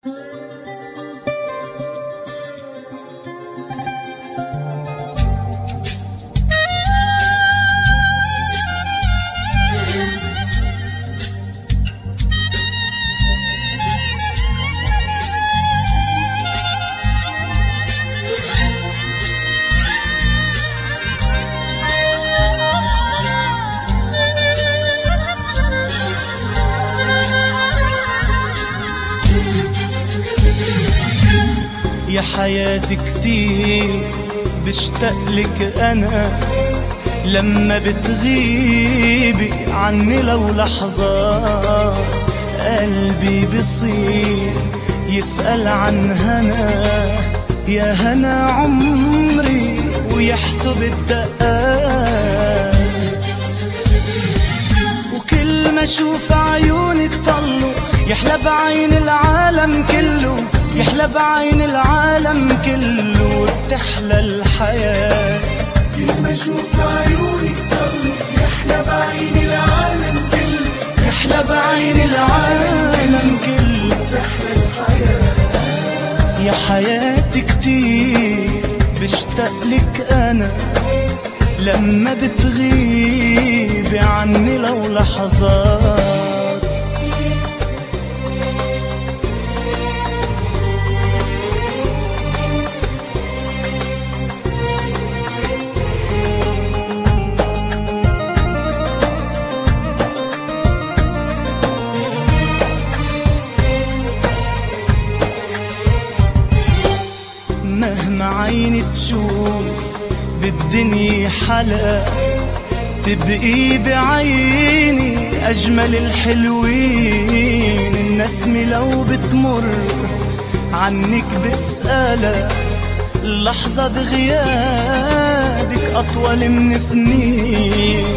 يا حياتي كتير بشتاقلك أنا، لما بتغيبي عني لو لحظة قلبي بصير يسأل عن هنا، يا هنا عمري ويحسب الدقات، وكل ما اشوف عيونك طلوا يحلى بعين العالم كله، يحلى بعين العالم كله وبتحلى الحياة. كل ما اشوف عيونك طلوا يحلى بعين العالم كله، يحلى بعين العالم كله وبتحلى الحياة. يا حياتي كتير بشتاقلك أنا، لما بتغيبي عني لو لحظات. مهما عيني تشوف بالدنيا حلا، تبقي بعيني أجمل الحلوين. النسمة لو بتمر عنك بسألها، اللحظة بغيابك أطول من سنين.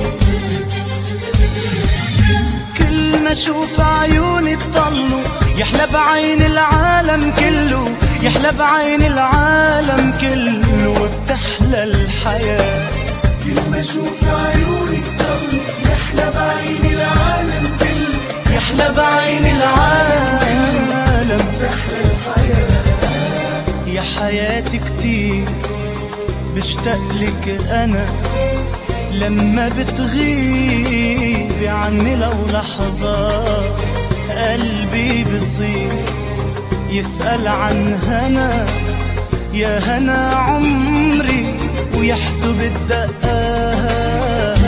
كل ما أشوف عيونك طلوا يحلى بعين العالم كله، يحلى بعين العالم كله وبتحلى الحياة. كل ما اشوف عيونك طلوا يحلى بعين العالم كله، يحلى بعين العالم وبتحلى الحياة. يا حياتي كتير بشتاقلك أنا، لما بتغيبي عني لو لحظات قلبي بصير يسأل عن هنا، يا هنا عمري ويحسب الدقات.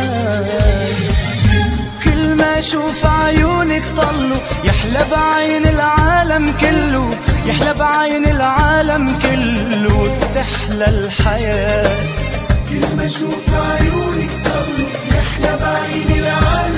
كل ما اشوف عيونك طلوا يحلى بعين العالم كله، يحلى بعين العالم كله وبتحلى الحياة. كل ما اشوف عيونك طلوا يحلى بعين العالم